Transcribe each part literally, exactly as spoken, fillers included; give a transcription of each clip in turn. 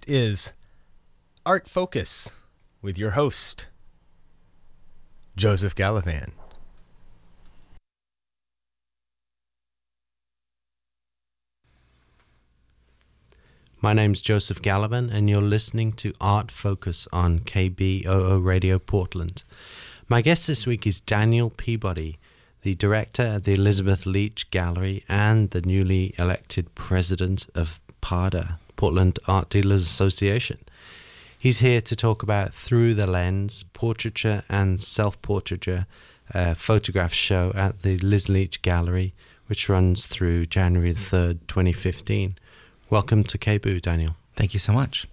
is Art Focus with your host, Joseph Gallivan. My name's Joseph Gallivan, and you're listening to Art Focus on K B O O Radio Portland. My guest this week is Daniel Peabody, the director at the Elizabeth Leach Gallery and the newly elected president of PARDA, Portland Art Dealers Association. He's here to talk about Through the Lens, portraiture and self-portraiture uh, photograph show at the Liz Leach Gallery, which runs through January the third, twenty fifteen. Welcome to K B O O, Daniel. Thank you so much.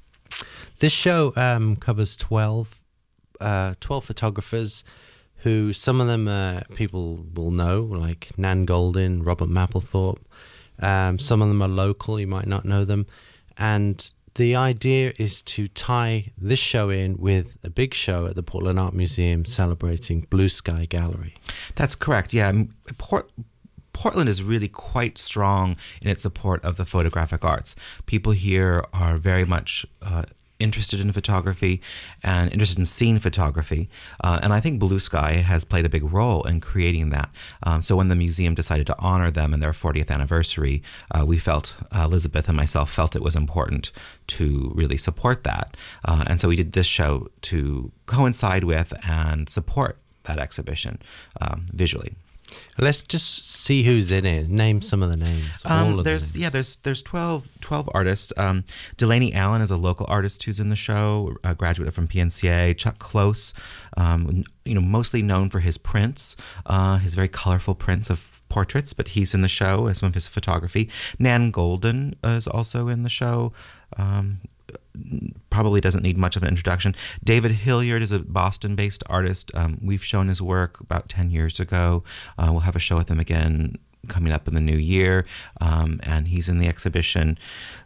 This show um, covers twelve, uh, twelve photographers who, some of them uh, people will know, like Nan Goldin, Robert Mapplethorpe. Um, some of them are local, you might not know them. And the idea is to tie this show in with a big show at the Portland Art Museum celebrating Blue Sky Gallery. That's correct, yeah. Port- Portland is really quite strong in its support of the photographic arts. People here are very much uh, interested in photography and interested in scene photography. Uh, and I think Blue Sky has played a big role in creating that. Um, so when the museum decided to honor them in their fortieth anniversary, uh, we felt, uh, Elizabeth and myself felt it was important to really support that. Uh, and so we did this show to coincide with and support that exhibition um, visually. Let's just see who's in it. Name some of the names. Um, all of there's the names. yeah, there's there's twelve, twelve artists. Um, Delaney Allen is a local artist who's in the show, a graduate from P N C A. Chuck Close, um, you know, mostly known for his prints, uh, his very colorful prints of portraits, but he's in the show as some of his photography. Nan Goldin is also in the show. Um, probably doesn't need much of an introduction. David Hilliard is a Boston-based artist. Um, we've shown his work about ten years ago. Uh, we'll have a show with him again coming up in the new year, um, and he's in the exhibition.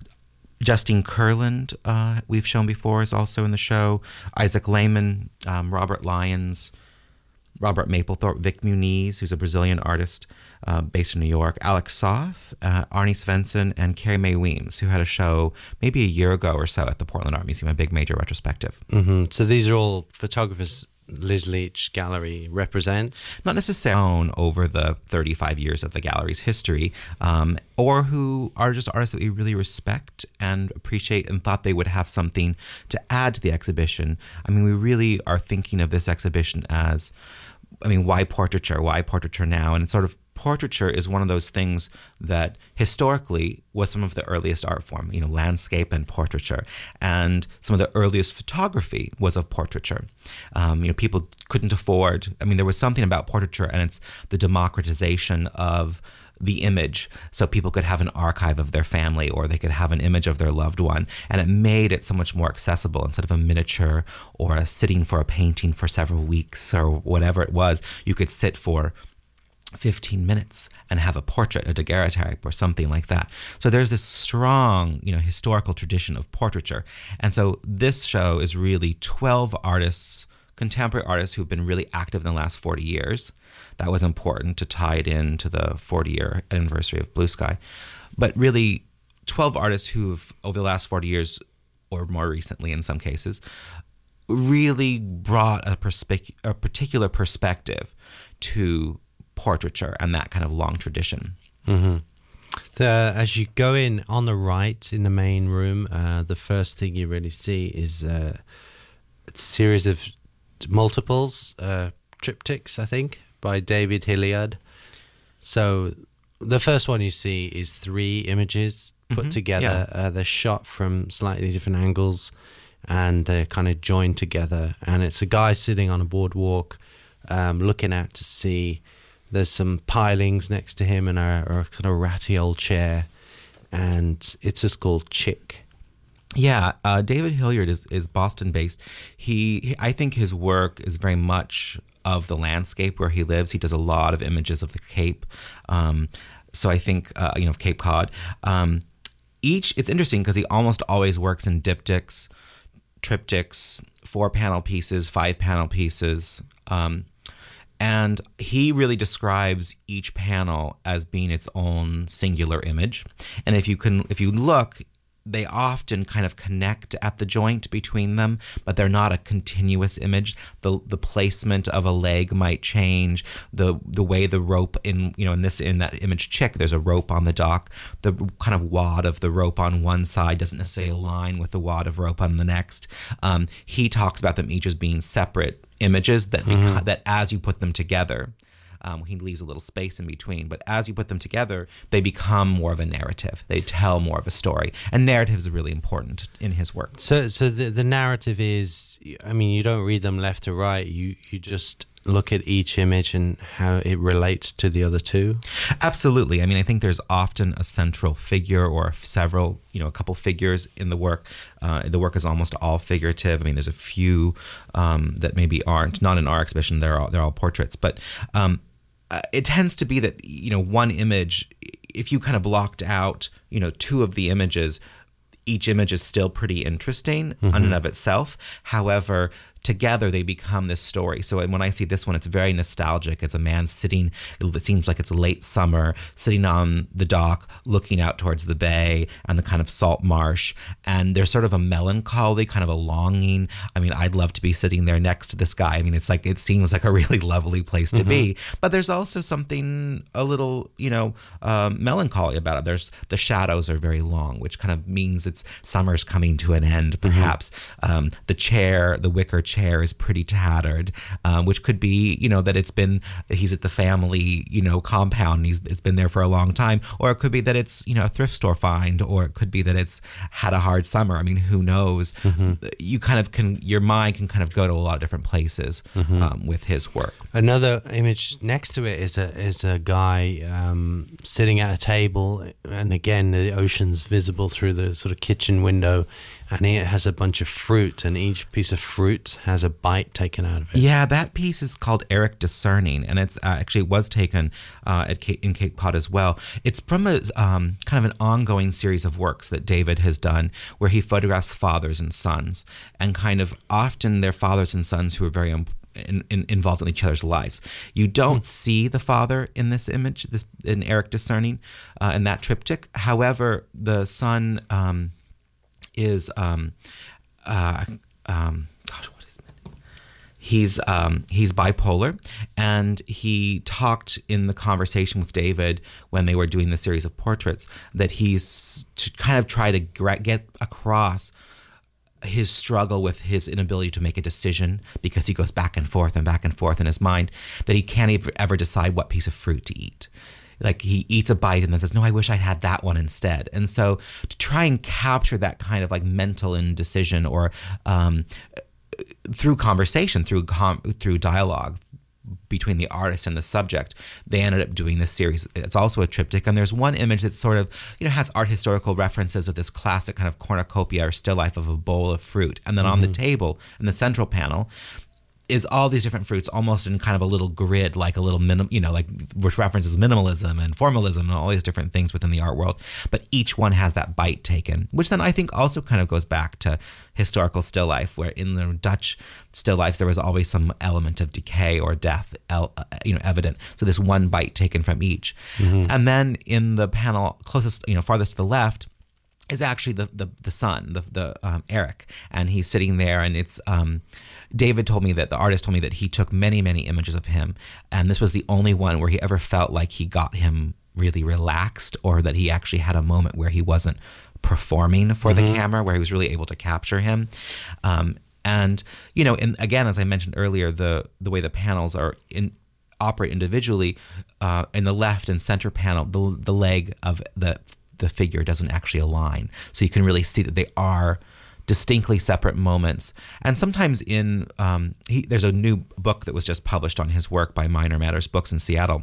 Justine Kurland, uh, we've shown before, is also in the show. Isaac Lehman, um, Robert Lyons, Robert Mapplethorpe, Vic Muniz, who's a Brazilian artist uh, based in New York, Alex Soth, uh, Arnie Svensson, and Carrie Mae Weems, who had a show maybe a year ago or so at the Portland Art Museum, a big major retrospective. Mm-hmm. So these are all photographers Liz Leach Gallery represents? Not necessarily over the thirty-five years of the gallery's history, um, or who are just artists that we really respect and appreciate and thought they would have something to add to the exhibition. I mean, we really are thinking of this exhibition as, I mean, why portraiture? Why portraiture now? And it's sort of, portraiture is one of those things that historically was some of the earliest art form, you know, landscape and portraiture. And some of the earliest photography was of portraiture. Um, you know, people couldn't afford, I mean, there was something about portraiture, and it's the democratization of the image, so people could have an archive of their family, or they could have an image of their loved one, and it made it so much more accessible. Instead of a miniature or a sitting for a painting for several weeks or whatever it was, you could sit for fifteen minutes and have a portrait, a daguerreotype or something like that. So there's this strong, you know, historical tradition of portraiture. And so this show is really twelve artists, contemporary artists who've been really active in the last forty years. That was important to tie it into the forty-year anniversary of Blue Sky. But really, twelve artists who've, over the last forty years, or more recently in some cases, really brought a, perspe- a particular perspective to portraiture and that kind of long tradition. Mm-hmm. The, as you go in on the right in the main room, uh, the first thing you really see is uh, a series of multiples, uh, triptychs, I think, by David Hilliard. So the first one you see is three images put mm-hmm. together. Yeah. Uh, they're shot from slightly different angles, and they're kind of joined together. And it's a guy sitting on a boardwalk, um, looking out to sea. There's some pilings next to him and a, a kind of ratty old chair, and it's just called Chick. Yeah, uh, David Hilliard is, is Boston-based. He, he, I think his work is very much of the landscape where he lives. He does a lot of images of the Cape. Um, so I think, uh, you know, Cape Cod. Um, each, it's interesting because he almost always works in diptychs, triptychs, four-panel pieces, five-panel pieces. Um, and he really describes each panel as being its own singular image. And if you can, if you look, they often kind of connect at the joint between them, but they're not a continuous image. The the placement of a leg might change. The the way the rope in you know in this in that image chick, there's a rope on the dock. The kind of wad of the rope on one side doesn't necessarily align with the wad of rope on the next. Um, he talks about them each as being separate images that Mm-hmm. beca- that as you put them together. Um, he leaves a little space in between, but as you put them together, they become more of a narrative. They tell more of a story, and narratives are really important in his work. So, so the the narrative is, I mean, you don't read them left to right. You you just look at each image and how it relates to the other two. Absolutely. I mean, I think there's often a central figure or several, you know, a couple figures in the work. Uh, the work is almost all figurative. I mean, there's a few um, that maybe aren't. Not in our exhibition. They're all they're all portraits, but. Um, Uh, it tends to be that, you know, one image, if you kind of blocked out, you know, two of the images, each image is still pretty interesting mm-hmm. in and of itself. However, together they become this story. So when I see this one, it's very nostalgic. It's a man sitting, it seems like it's late summer, sitting on the dock, looking out towards the bay and the kind of salt marsh. And there's sort of a melancholy, kind of a longing. I mean, I'd love to be sitting there next to this guy. I mean, it's like, it seems like a really lovely place to mm-hmm. be. But there's also something a little, you know, um, melancholy about it. There's, the shadows are very long, which kind of means it's summer's coming to an end, perhaps. Mm-hmm. Um, the chair, the wicker chair is pretty tattered, um, which could be, you know, that it's been, he's at the family, you know, compound, he's it's been there for a long time, or it could be that it's, you know, a thrift store find, or it could be that it's had a hard summer. I mean, who knows? Mm-hmm. You kind of can, your mind can kind of go to a lot of different places mm-hmm. um, with his work. Another image next to it is a is a guy um, sitting at a table, and again, the ocean's visible through the sort of kitchen window. And it has a bunch of fruit, and each piece of fruit has a bite taken out of it. Yeah, that piece is called Eric Discerning, and it's uh, actually it was taken uh, at Cape, in Cape Cod as well. It's from a um, kind of an ongoing series of works that David has done, where he photographs fathers and sons, and kind of often they're fathers and sons who are very important. In, in, involved in each other's lives. You don't mm. see the father in this image, this in Eric Discerning, uh, in that triptych. However, the son um, is, um, uh, um, gosh, what is it? He's um, he's bipolar, and he talked in the conversation with David when they were doing the series of portraits that he's to kind of try to get across his struggle with his inability to make a decision, because he goes back and forth and back and forth in his mind, that he can't ever, ever decide what piece of fruit to eat. Like, he eats a bite and then says, no, I wish I'd had that one instead. And so to try and capture that kind of like mental indecision, or um, through conversation, through com- through dialogue between the artist and the subject, they ended up doing this series. It's also a triptych, and there's one image that sort of, you know, has art historical references of this classic kind of cornucopia or still life of a bowl of fruit. And then mm-hmm. on the table, in the central panel, is all these different fruits, almost in kind of a little grid, like a little minim, you know, like which references minimalism and formalism and all these different things within the art world. But each one has that bite taken, which then I think also kind of goes back to historical still life, where in the Dutch still lifes there was always some element of decay or death, you know, evident. So this one bite taken from each, mm-hmm. and then in the panel closest, you know, farthest to the left, is actually the the, the son, the the um, Eric, and he's sitting there, and it's um, David told me that the artist told me that he took many many images of him, and this was the only one where he ever felt like he got him really relaxed, or that he actually had a moment where he wasn't performing for mm-hmm. the camera, where he was really able to capture him. Um, and you know, and again, as I mentioned earlier, the the way the panels are in. operate individually, uh, in the left and center panel, the the leg of the the figure doesn't actually align. So you can really see that they are distinctly separate moments. And sometimes in, um, he, there's a new book that was just published on his work by Minor Matters Books in Seattle.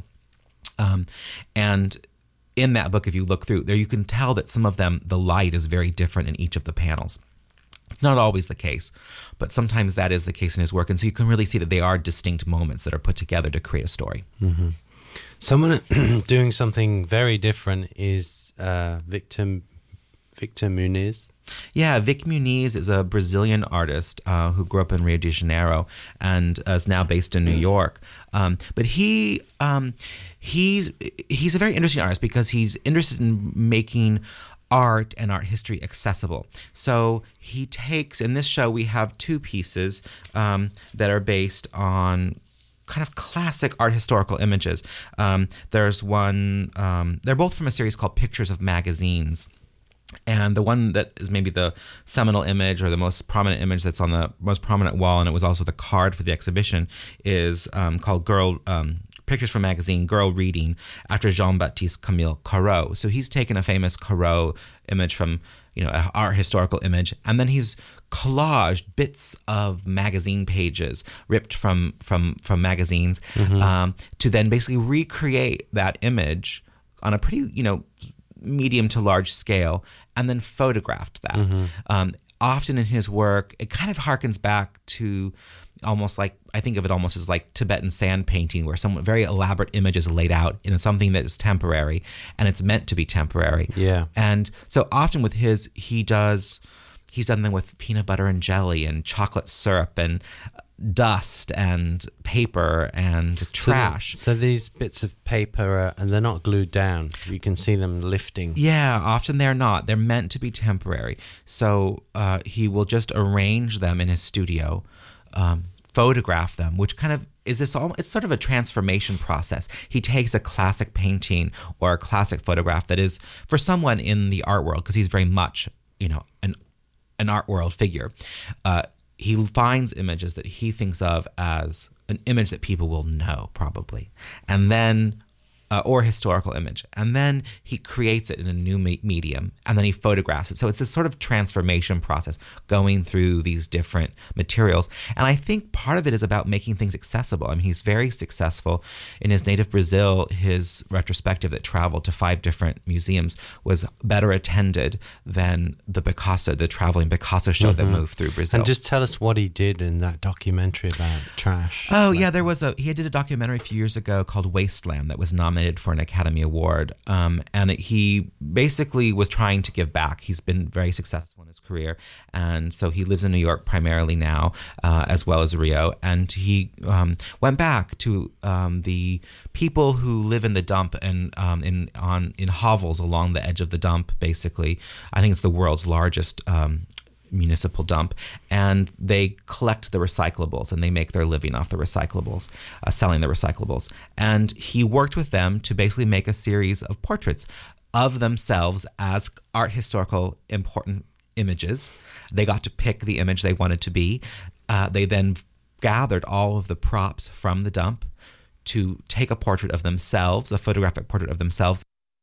Um, and in that book, if you look through there, you can tell that some of them, the light is very different in each of the panels. Not always the case, but sometimes that is the case in his work. And so you can really see that they are distinct moments that are put together to create a story. Mm-hmm. Someone doing something very different is uh, Victor, Victor Muniz. Yeah, Vic Muniz is a Brazilian artist uh, who grew up in Rio de Janeiro and uh, is now based in New York. Um, but he um, he's he's a very interesting artist because he's interested in making art and art history accessible. So he takes, in this show, we have two pieces um, that are based on kind of classic art historical images. Um, there's one, um, they're both from a series called Pictures of Magazines. And the one that is maybe the seminal image or the most prominent image that's on the most prominent wall, and it was also the card for the exhibition, is um, called Girl um, Pictures from Magazine, Girl Reading, after Jean-Baptiste Camille Corot. So he's taken a famous Corot image from, you know, an art historical image, and then he's collaged bits of magazine pages ripped from from from magazines mm-hmm. um, to then basically recreate that image on a pretty, you know, medium to large scale, and then photographed that. Mm-hmm. Um, often in his work, it kind of harkens back to almost like, I think of it almost as like Tibetan sand painting, where some very elaborate image is laid out in something that is temporary, and it's meant to be temporary. Yeah. And so often with his, he does, he's done them with peanut butter and jelly and chocolate syrup and dust and paper and trash. So, the, so these bits of paper, are, and they're not glued down. You can see them lifting. Yeah, often they're not. They're meant to be temporary. So uh, he will just arrange them in his studio, um, photograph them, which kind of is this all, it's sort of a transformation process. He takes a classic painting or a classic photograph that is, for someone in the art world, because he's very much, you know, an an art world figure, uh, he finds images that he thinks of as an image that people will know, probably, and then, uh, or historical image, and then he creates it in a new me- medium, and then he photographs it. So it's this sort of transformation process, going through these different materials. And I think part of it is about making things accessible. I mean, he's very successful. In his native Brazil, his retrospective that traveled to five different museums was better attended than the Picasso, the traveling Picasso show mm-hmm. that moved through Brazil. And just tell us what he did in that documentary about trash. Oh, like, yeah, there was a, he did a documentary a few years ago called Wasteland that was nominated for an Academy Award. Um, and it, he basically was trying to give back. He's been very successful in his career. And so he lives in New York primarily now, uh, as well as Rio. And he um, went back to um, the people who live in the dump and um, in on in hovels along the edge of the dump, basically. I think it's the world's largest um municipal dump, and they collect the recyclables and they make their living off the recyclables, uh, selling the recyclables. And he worked with them to basically make a series of portraits of themselves as art historical important images. They got to pick the image they wanted to be. Uh, they then gathered all of the props from the dump to take a portrait of themselves, a photographic portrait of themselves,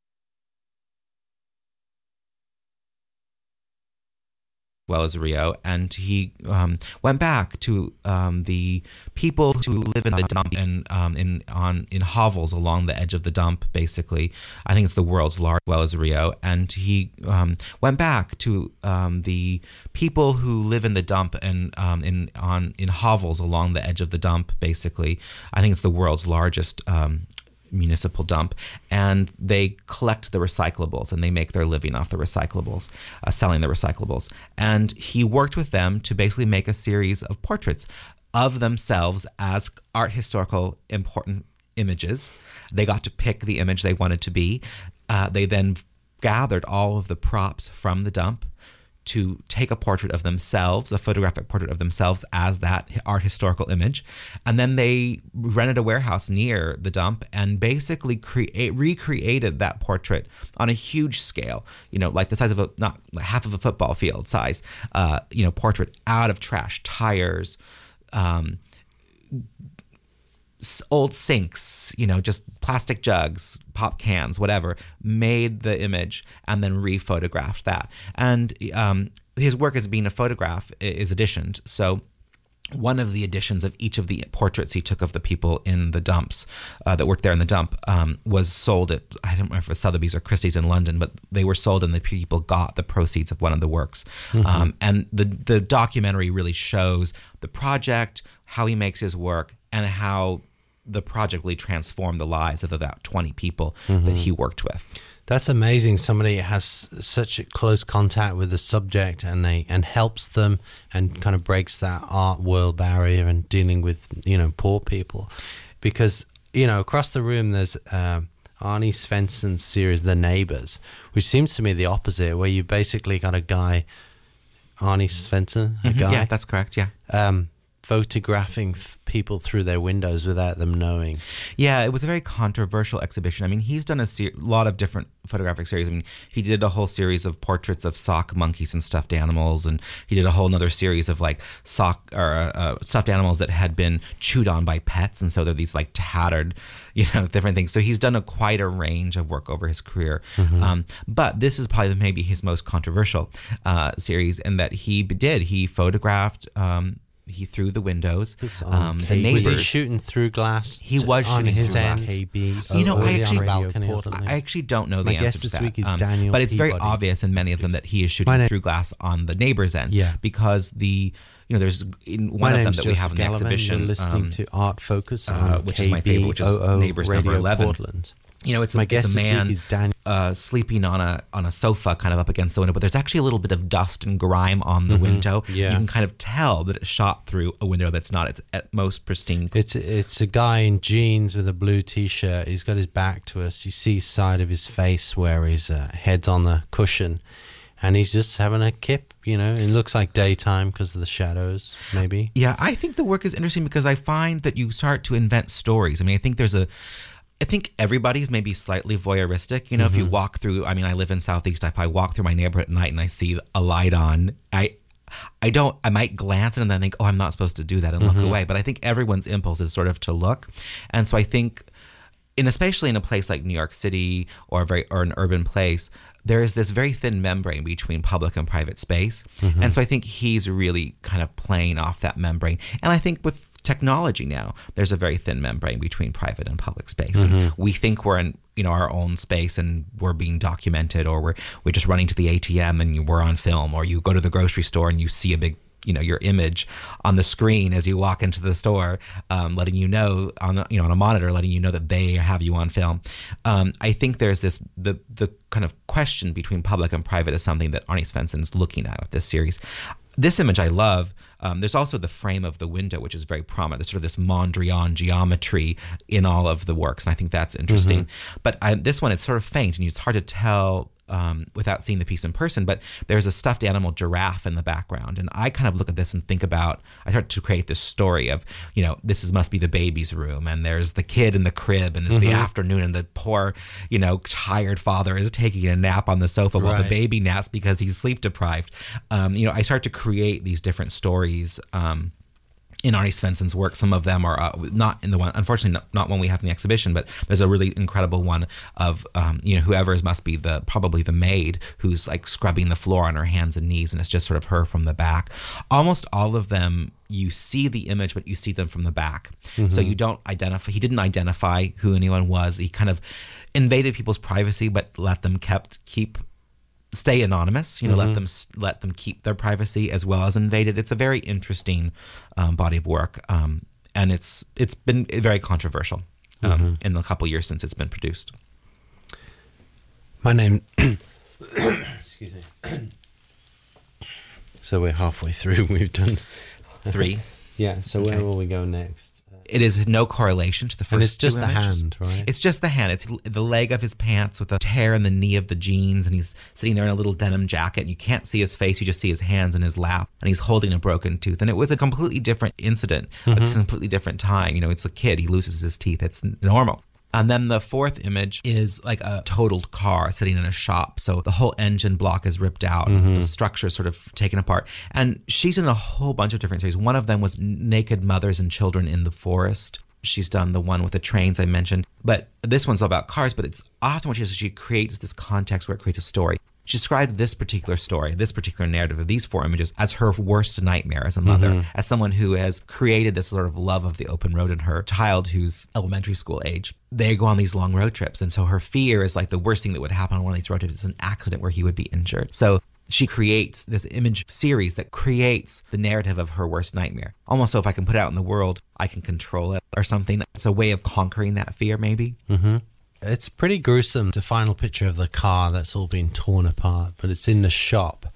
well as Rio, and he um, went back to um, the people who live in the dump and um, in on in hovels along the edge of the dump, basically. I think it's the world's largest, well as Rio, and he um, went back to um, the people who live in the dump and um, in on in hovels along the edge of the dump, basically. I think it's the world's largest Um, municipal dump, and they collect the recyclables and they make their living off the recyclables, uh, selling the recyclables. And he worked with them to basically make a series of portraits of themselves as art historical important images. They got to pick the image they wanted to be. Uh, they then gathered all of the props from the dump to take a portrait of themselves, a photographic portrait of themselves as that art historical image. And then they rented a warehouse near the dump and basically create, recreated that portrait on a huge scale, you know, like the size of a, not half of a football field size, uh, you know, portrait out of trash, tires, um, old sinks, you know, just plastic jugs, pop cans, whatever, made the image and then re-photographed that. And um, his work as being a photograph is editioned. So one of the editions of each of the portraits he took of the people in the dumps uh, that worked there in the dump um, was sold at, I don't remember if it was Sotheby's or Christie's in London, but they were sold and the people got the proceeds of one of the works. Mm-hmm. Um, and the, the documentary really shows the project, how he makes his work, and how the project really transformed the lives of about twenty people mm-hmm. that he worked with. That's amazing. Somebody has such a close contact with the subject and they and helps them and kind of breaks that art world barrier and dealing with, you know, poor people. Because, you know, across the room there's uh, Arnie Svensson's series The Neighbors, which seems to me the opposite, where you basically got a guy, Arnie Svensson, a Mhm. guy, Yeah, that's correct. Yeah. um, photographing th- people through their windows without them knowing. Yeah, it was a very controversial exhibition. I mean, he's done a ser- lot of different photographic series. I mean, he did a whole series of portraits of sock monkeys and stuffed animals, and he did a whole other series of like sock or uh, uh, stuffed animals that had been chewed on by pets, and so they're these like tattered, you know, different things. So he's done a quite a range of work over his career. Mm-hmm. Um, but this is probably maybe his most controversial uh, series, in that he did he photographed. Um, He threw the windows. Um, the K- neighbors. Was he shooting through glass? He to- was on shooting his through end. glass. K B, You know, or was I he on actually, a balcony or something? I actually don't know the My answer guest to this that. week is Um, Daniel but it's very Peabody. obvious in many of them that he is shooting My name- through glass on the neighbor's end. Yeah. Because the you know there's in one My of them name's that we Joseph have in the Gallivan. exhibition, You're listening um, to Art Focus on uh, which is my favorite, which is K B O O Neighbors number Radio eleven. Portland. You know, it's a, My it's guest a this man week is Daniel. uh, sleeping on a on a sofa, kind of up against the window. But there's actually a little bit of dust and grime on the window. Yeah. You can kind of tell that it shot through a window that's not its at most pristine. It's it's a guy in jeans with a blue T-shirt. He's got his back to us. You see side of his face where his uh, head's on the cushion, and he's just having a kip. You know, it looks like daytime because of the shadows, maybe. Yeah, I think the work is interesting because I find that you start to invent stories. I mean, I think there's a, I think everybody's maybe slightly voyeuristic. You know, mm-hmm. if you walk through, I mean, I live in Southeast. If I walk through my neighborhood at night and I see a light on, I, I don't, I might glance at it and then think, oh, I'm not supposed to do that and mm-hmm. look away. But I think everyone's impulse is sort of to look. And so I think, in especially in a place like New York City or a very or an urban place, there is this very thin membrane between public and private space. Mm-hmm. And so I think he's really kind of playing off that membrane. And I think with technology now, there's a very thin membrane between private and public space. Mm-hmm. And we think we're in, you know, our own space and we're being documented, or we're we're just running to the A T M and we're on film, or you go to the grocery store and you see a big, you know, your image on the screen as you walk into the store, um, letting you know on the, you know, on a monitor, letting you know that they have you on film. Um, I think there's this, the, the kind of question between public and private is something that Arnie Svensson's looking at with this series. This image I love. Um, there's also the frame of the window, which is very prominent. There's sort of this Mondrian geometry in all of the works, and I think that's interesting. Mm-hmm. But I, this one, it's sort of faint, and it's hard to tell um, without seeing the piece in person. But there's a stuffed animal giraffe in the background, and I kind of look at this and think about, I start to create this story of, you know, this is must be the baby's room, and there's the kid in the crib, and it's mm-hmm. the afternoon, and the poor, you know, tired father is taking a nap on the sofa while right. the baby naps because he's sleep deprived. Um, you know, I start to create these different stories Um, in Arnie Svensson's work. Some of them are uh, not in the one, unfortunately, not, not one we have in the exhibition, but there's a really incredible one of, um, you know, whoever must be the, probably the maid who's like scrubbing the floor on her hands and knees, and it's just sort of her from the back. Almost all of them, you see the image, but you see them from the back. Mm-hmm. So you don't identify, he didn't identify who anyone was. He kind of invaded people's privacy, but let them kept, keep stay anonymous, you know, mm-hmm. let them let them keep their privacy as well as invade it. It's a very interesting um, body of work, um, and it's it's been very controversial um, mm-hmm. in the couple years since it's been produced. My name, excuse me. So we're halfway through. We've done three. Yeah. So okay. Where will we go next? It is no correlation to the first. And it's just two the images. hand, right? It's just the hand. It's the leg of his pants with a tear in the knee of the jeans, and he's sitting there in a little denim jacket, and you can't see his face. You just see his hands in his lap, and he's holding a broken tooth. And it was a completely different incident, mm-hmm. a completely different time. You know, it's a kid. He loses his teeth. It's normal. And then the fourth image is like a totaled car sitting in a shop. So the whole engine block is ripped out. Mm-hmm. The structure is sort of taken apart. And she's in a whole bunch of different series. One of them was Naked Mothers and Children in the Forest. She's done the one with the trains I mentioned. But this one's all about cars, but it's often what she does is she creates this context where it creates a story. She described this particular story, this particular narrative of these four images as her worst nightmare as a mother, mm-hmm. as someone who has created this sort of love of the open road in her child who's elementary school age. They go on these long road trips. And so her fear is like the worst thing that would happen on one of these road trips is an accident where he would be injured. So she creates this image series that creates the narrative of her worst nightmare. Almost so if I can put it out in the world, I can control it or something. It's a way of conquering that fear, maybe. Mm-hmm. It's pretty gruesome, the final picture of the car that's all been torn apart, but it's in the shop.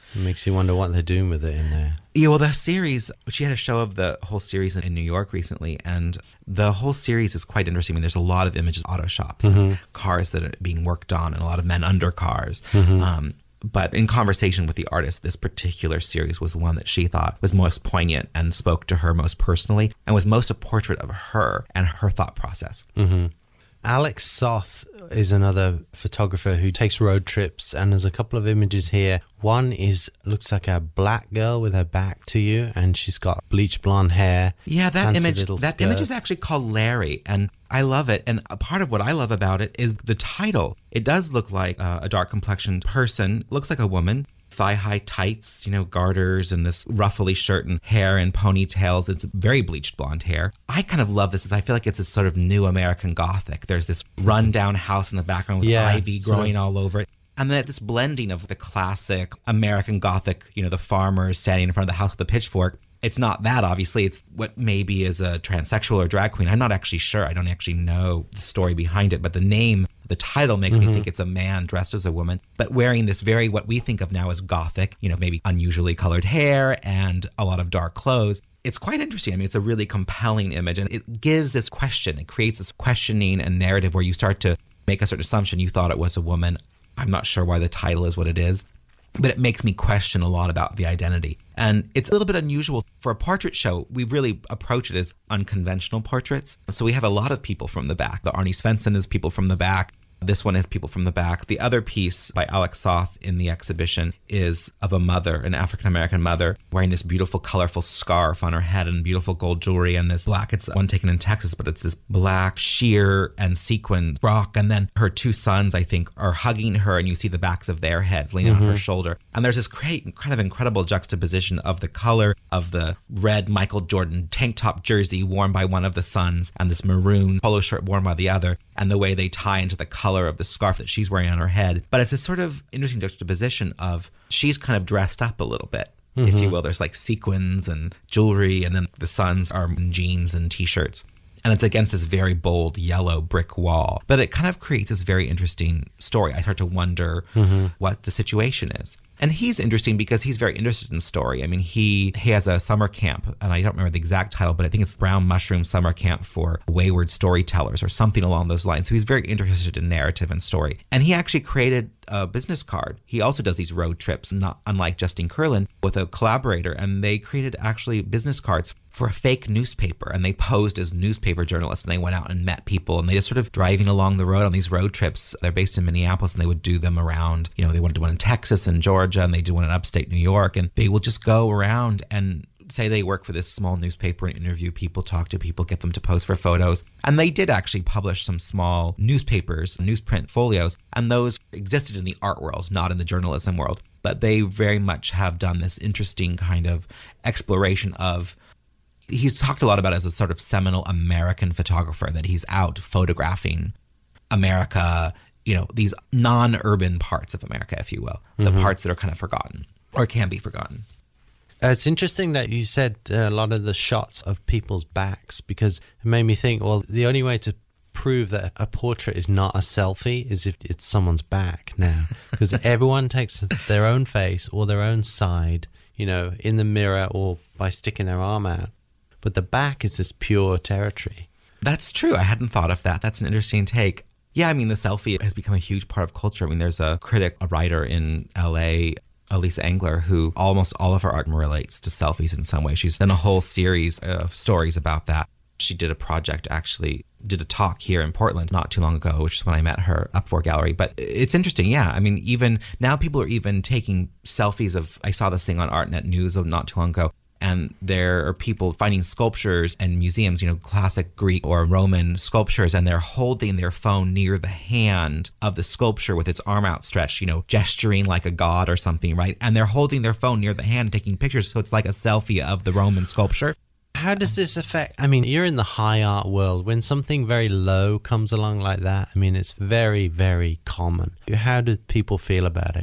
It makes you wonder what they're doing with it in there. Yeah, well, the series, she had a show of the whole series in New York recently, and the whole series is quite interesting. I mean, there's a lot of images, auto shops, mm-hmm. and cars that are being worked on, and a lot of men under cars. Mm-hmm. Um, but in conversation with the artist, this particular series was one that she thought was most poignant and spoke to her most personally, and was most a portrait of her and her thought process. Mm-hmm. Alex Soth is another photographer who takes road trips, and there's a couple of images here. One is looks like a black girl with her back to you, and she's got bleach blonde hair. Yeah, that image that skirt. image is actually called Larry, and I love it. And a part of what I love about it is the title. It does look like uh, a dark complexioned person. It looks like a woman. Thigh-high tights, you know, garters, and this ruffly shirt and hair and ponytails. It's very bleached blonde hair. I kind of love this. I feel like it's this sort of new American Gothic. There's this rundown house in the background with yeah, ivy growing of. all over it. And then this blending of the classic American Gothic, you know, the farmers standing in front of the house with a pitchfork. It's not that, obviously. It's what maybe is a transsexual or drag queen. I'm not actually sure. I don't actually know the story behind it. But the name, the title makes mm-hmm. me think it's a man dressed as a woman, but wearing this very, what we think of now as Gothic, you know, maybe unusually colored hair and a lot of dark clothes. It's quite interesting. I mean, it's a really compelling image, and it gives this question. It creates this questioning and narrative where you start to make a certain assumption. You thought it was a woman. I'm not sure why the title is what it is, but it makes me question a lot about the identity. And it's a little bit unusual. For a portrait show, we really approach it as unconventional portraits. So we have a lot of people from the back. The Arnie Svensson is people from the back. This one is people from the back. The other piece by Alex Soth in the exhibition is of a mother, an African-American mother, wearing this beautiful, colorful scarf on her head and beautiful gold jewelry and this black, it's one taken in Texas, but it's this black sheer and sequin frock. And then her two sons, I think, are hugging her, and you see the backs of their heads leaning mm-hmm. on her shoulder. And there's this great, kind of incredible juxtaposition of the color of the red Michael Jordan tank top jersey worn by one of the sons and this maroon polo shirt worn by the other, and the way they tie into the color of the scarf that she's wearing on her head. But it's a sort of interesting juxtaposition of she's kind of dressed up a little bit, mm-hmm. if you will. There's like sequins and jewelry, and then the sons are in jeans and t-shirts. And it's against this very bold yellow brick wall. But it kind of creates this very interesting story. I start to wonder mm-hmm. what the situation is. And he's interesting because he's very interested in story. I mean, he, he has a summer camp, and I don't remember the exact title, but I think it's Brown Mushroom Summer Camp for Wayward Storytellers or something along those lines. So he's very interested in narrative and story. And he actually created a business card. He also does these road trips, not unlike Justine Kurland, with a collaborator. And they created actually business cards for a fake newspaper, and they posed as newspaper journalists, and they went out and met people, and they just sort of driving along the road on these road trips. They're based in Minneapolis, and they would do them around, you know, they wanted to do one in Texas and Georgia, and they do one in upstate New York, and they will just go around and say they work for this small newspaper and interview people, talk to people, get them to pose for photos. And they did actually publish some small newspapers, newsprint folios, and those existed in the art world, not in the journalism world. But they very much have done this interesting kind of exploration of, he's talked a lot about it as a sort of seminal American photographer, that he's out photographing America, you know, these non-urban parts of America, if you will, the mm-hmm. parts that are kind of forgotten or can be forgotten. Uh, it's interesting that you said uh, a lot of the shots of people's backs, because it made me think, well, the only way to prove that a portrait is not a selfie is if it's someone's back now, because everyone takes their own face or their own side, you know, in the mirror or by sticking their arm out. But the back is this pure territory. That's true. I hadn't thought of that. That's an interesting take. Yeah, I mean, the selfie has become a huge part of culture. I mean, there's a critic, a writer in L A, Elise Engler, who almost all of her art relates to selfies in some way. She's done a whole series of stories about that. She did a project, actually, did a talk here in Portland not too long ago, which is when I met her, Up For Gallery. But it's interesting, yeah. I mean, even now people are even taking selfies of, I saw this thing on ArtNet News not too long ago, and there are people finding sculptures and museums, you know, classic Greek or Roman sculptures, and they're holding their phone near the hand of the sculpture with its arm outstretched, you know, gesturing like a god or something, right? And they're holding their phone near the hand, taking pictures, so it's like a selfie of the Roman sculpture. How does this affect, I mean, you're in the high art world. When something very low comes along like that, I mean, it's very, very common. How do people feel about it?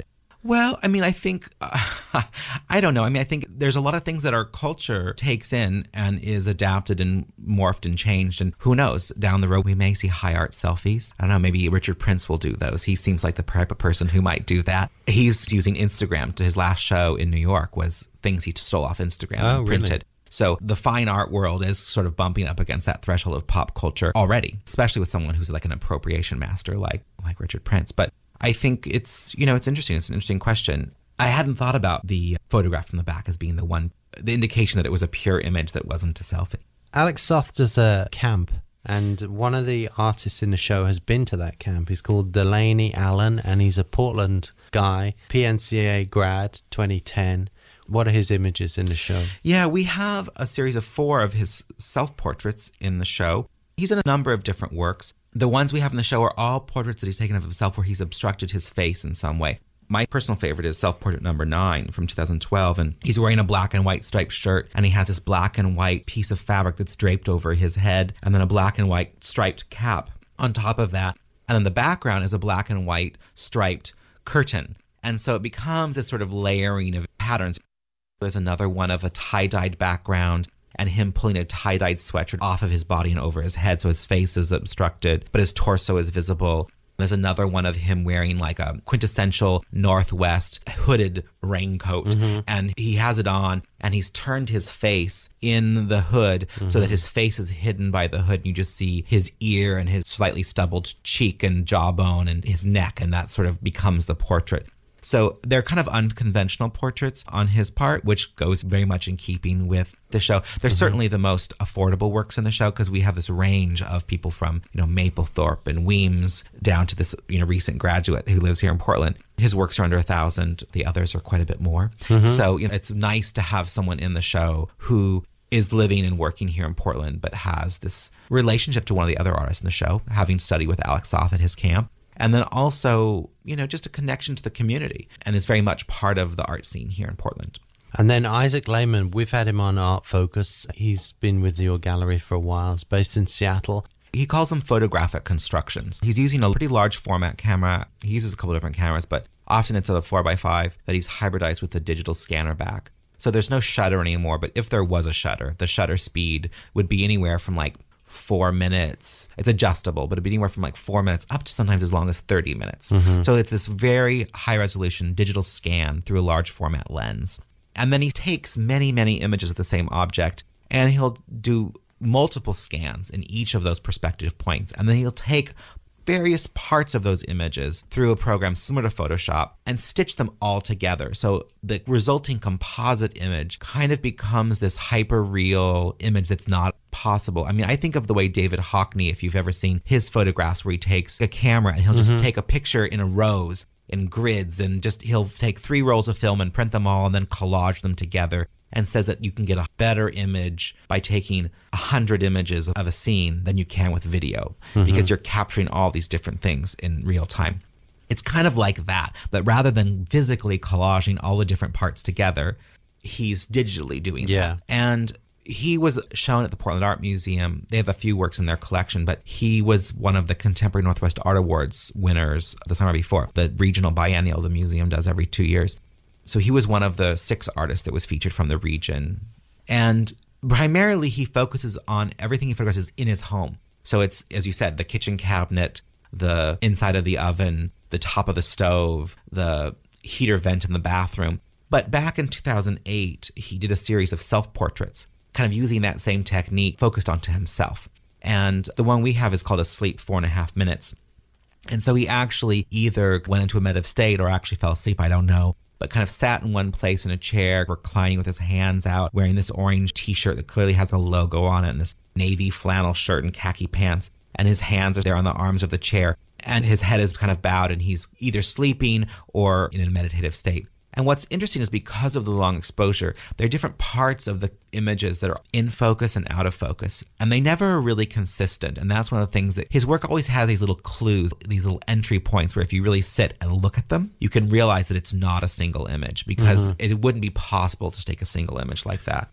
Well, I mean, I think, uh, I don't know. I mean, I think there's a lot of things that our culture takes in and is adapted and morphed and changed. And who knows, down the road, we may see high art selfies. I don't know, maybe Richard Prince will do those. He seems like the type of person who might do that. He's using Instagram to his last show in New York was things he stole off Instagram oh, and printed. Really? So the fine art world is sort of bumping up against that threshold of pop culture already, especially with someone who's like an appropriation master like like Richard Prince. But I think it's, you know, it's interesting. It's an interesting question. I hadn't thought about the photograph from the back as being the one, the indication that it was a pure image that wasn't a selfie. Alex Soth does a camp, and one of the artists in the show has been to that camp. He's called Delaney Allen, and he's a Portland guy, P N C A grad, twenty ten. What are his images in the show? Yeah, we have a series of four of his self-portraits in the show. He's in a number of different works. The ones we have in the show are all portraits that he's taken of himself where he's obstructed his face in some way. My personal favorite is self-portrait number nine from two thousand twelve, and he's wearing a black and white striped shirt, and he has this black and white piece of fabric that's draped over his head, and then a black and white striped cap on top of that. And then the background is a black and white striped curtain. And so it becomes this sort of layering of patterns. There's another one of a tie-dyed background and him pulling a tie-dyed sweatshirt off of his body and over his head so his face is obstructed, but his torso is visible. There's another one of him wearing like a quintessential Northwest hooded raincoat, mm-hmm. and he has it on and he's turned his face in the hood mm-hmm. so that his face is hidden by the hood, and you just see his ear and his slightly stubbled cheek and jawbone and his neck, and that sort of becomes the portrait. So they're kind of unconventional portraits on his part, which goes very much in keeping with the show. They're mm-hmm. certainly the most affordable works in the show because we have this range of people from, you know, Maplethorpe and Weems down to this, you know, recent graduate who lives here in Portland. His works are under a thousand. The others are quite a bit more. Mm-hmm. So, you know, it's nice to have someone in the show who is living and working here in Portland, but has this relationship to one of the other artists in the show, having studied with Alex Soth at his camp. And then also, you know, just a connection to the community, and is very much part of the art scene here in Portland. And then Isaac Lehman, we've had him on Art Focus. He's been with your gallery for a while. He's based in Seattle. He calls them photographic constructions. He's using a pretty large format camera. He uses a couple of different cameras, but often it's a four by five that he's hybridized with a digital scanner back. So there's no shutter anymore, but if there was a shutter, the shutter speed would be anywhere from like four minutes. It's adjustable, but it'd be anywhere from like four minutes up to sometimes as long as thirty minutes. Mm-hmm. So it's this very high resolution digital scan through a large format lens. And then he takes many, many images of the same object, and he'll do multiple scans in each of those perspective points. And then he'll take various parts of those images through a program similar to Photoshop and stitch them all together. So the resulting composite image kind of becomes this hyper-real image that's not possible. I mean, I think of the way David Hockney, if you've ever seen his photographs where he takes a camera and he'll just mm-hmm. take a picture in a rows, in grids, and just he'll take three rolls of film and print them all and then collage them together, and says that you can get a better image by taking a hundred images of a scene than you can with video mm-hmm. because you're capturing all these different things in real time. It's kind of like that, but rather than physically collaging all the different parts together, he's digitally doing yeah. that. And he was shown at the Portland Art Museum. They have a few works in their collection, but he was one of the Contemporary Northwest Art Awards winners the summer before, the regional biennial the museum does every two years. So he was one of the six artists that was featured from the region. And primarily he focuses on everything he photographs in his home. So it's, as you said, the kitchen cabinet, the inside of the oven, the top of the stove, the heater vent in the bathroom. But back in two thousand eight, he did a series of self-portraits, kind of using that same technique focused onto himself. And the one we have is called Asleep Four and a Half Minutes. And so he actually either went into a meditative state or actually fell asleep, I don't know, but kind of sat in one place in a chair, reclining with his hands out, wearing this orange t-shirt that clearly has a logo on it, and this navy flannel shirt and khaki pants. And his hands are there on the arms of the chair, and his head is kind of bowed, and he's either sleeping or in a meditative state. And what's interesting is because of the long exposure, there are different parts of the images that are in focus and out of focus. And they never are really consistent. And that's one of the things that his work always has, these little clues, these little entry points where if you really sit and look at them, you can realize that it's not a single image, because mm-hmm. it wouldn't be possible to take a single image like that.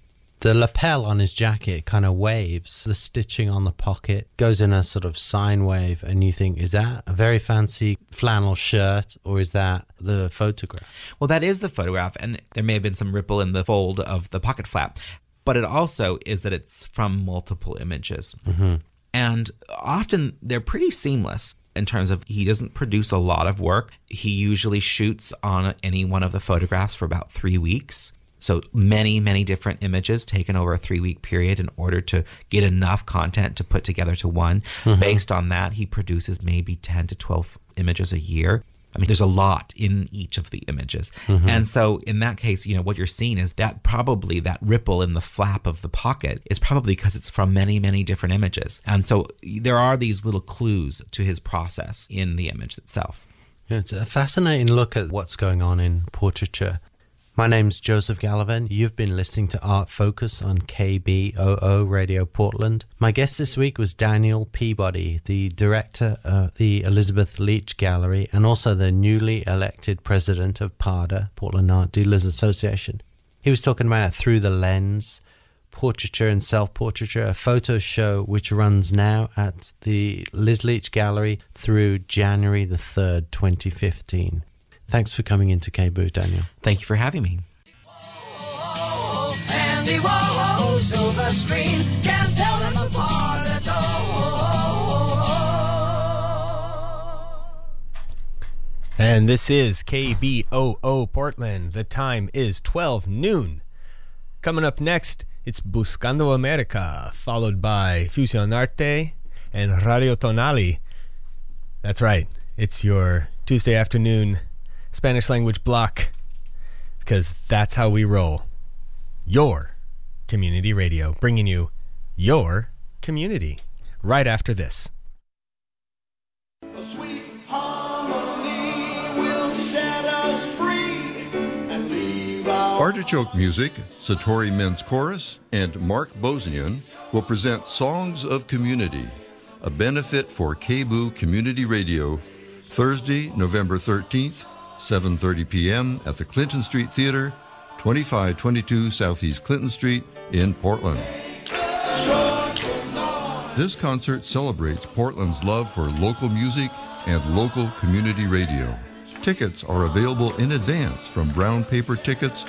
The lapel on his jacket kind of waves. The stitching on the pocket goes in a sort of sine wave, and you think, is that a very fancy flannel shirt, or is that the photograph? Well, that is the photograph, and there may have been some ripple in the fold of the pocket flap. But it also is that it's from multiple images. Mm-hmm. And often they're pretty seamless in terms of he doesn't produce a lot of work. He usually shoots on any one of the photographs for about three weeks. So many, many different images taken over a three-week period in order to get enough content to put together to one. Mm-hmm. Based on that, he produces maybe ten to twelve images a year. I mean, there's a lot in each of the images. Mm-hmm. And so in that case, you know, what you're seeing is that probably that ripple in the flap of the pocket is probably because it's from many, many different images. And so there are these little clues to his process in the image itself. Yeah, it's a fascinating look at what's going on in portraiture. My name's Joseph Gallivan. You've been listening to Art Focus on K B O O Radio Portland. My guest this week was Daniel Peabody, the director of the Elizabeth Leach Gallery and also the newly elected president of PADA, Portland Art Dealers Association. He was talking about Through the Lens, portraiture and self-portraiture, a photo show which runs now at the Liz Leach Gallery through January the third, twenty fifteen. Thanks for coming into K B O O, Daniel. Thank you for having me. Andy Warhol, silver screen, can't tell them apart at all. And this is K B O O Portland. The time is twelve noon. Coming up next, it's Buscando America, followed by Fusion Arte and Radio Tonali. That's right. It's your Tuesday afternoon Spanish language block, because that's how we roll. Your community radio, bringing you your community right after this. A sweet harmony will set us free and leave our Artichoke Music, Satori Men's Chorus, and Mark Bosnian will present Songs of Community, a benefit for K B O O Community Radio, Thursday, November thirteenth, seven thirty p.m. at the Clinton Street Theater, twenty-five twenty-two Southeast Clinton Street in Portland. This concert celebrates Portland's love for local music and local community radio. Tickets are available in advance from Brown Paper Tickets